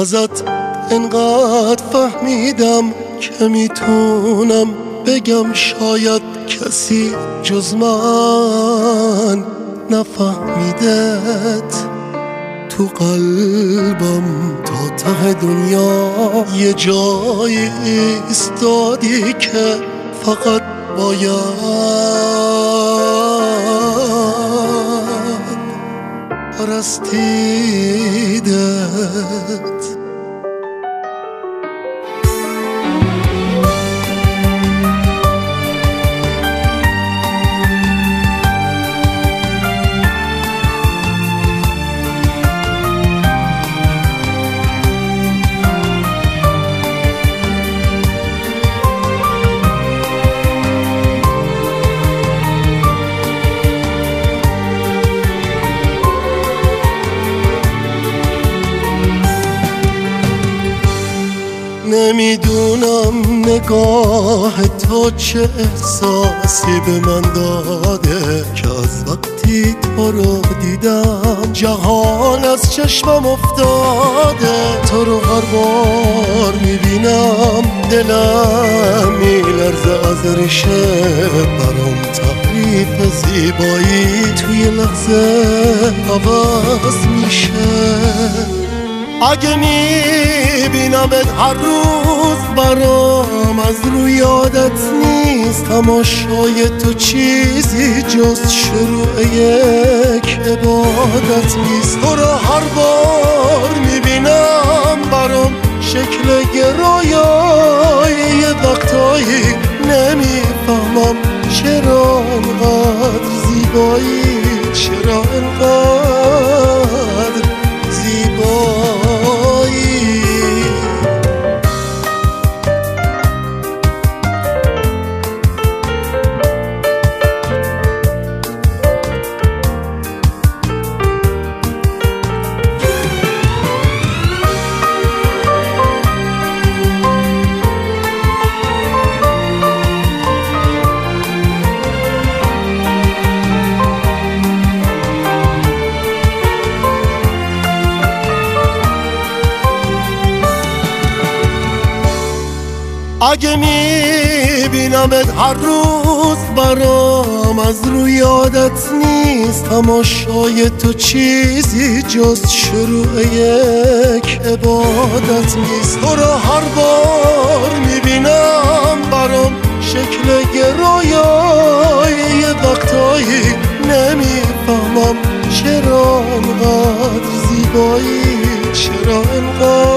ازت انقدر فهمیدم که میتونم بگم شاید کسی جز من نفهمیدت. تو قلبم تا ته دنیا یه جایی ایستادی که فقط باید پرستیدت. نمیدونم نگاه تو چه احساسی به من داده که از وقتی تو رو دیدم جهان از چشمم افتاده. تو رو هر بار میبینم دلم میلرزه از ریشه، برام تعریف زیبایی توی لحظه عوض میشه. اگه میبینمت هر روز برام از روی یادت نیست، تماشای تو چیزی جز شروع یک عبادت نیست. تو رو هر بار میبینم برام شکل گرایای، یه وقتایی نمیفهمم چرا انقدر زیبایی، چرا انقدر زیبایی. اگه میبینمت هر روز برام از روی یادت نیست، تماشای تو چیزی جز شروع یک عبادت نیست. تو رو هر بار میبینم برام شکل گرایای، یه وقتایی نمیفهمم چرا انقدر زیبایی، چرا انقدر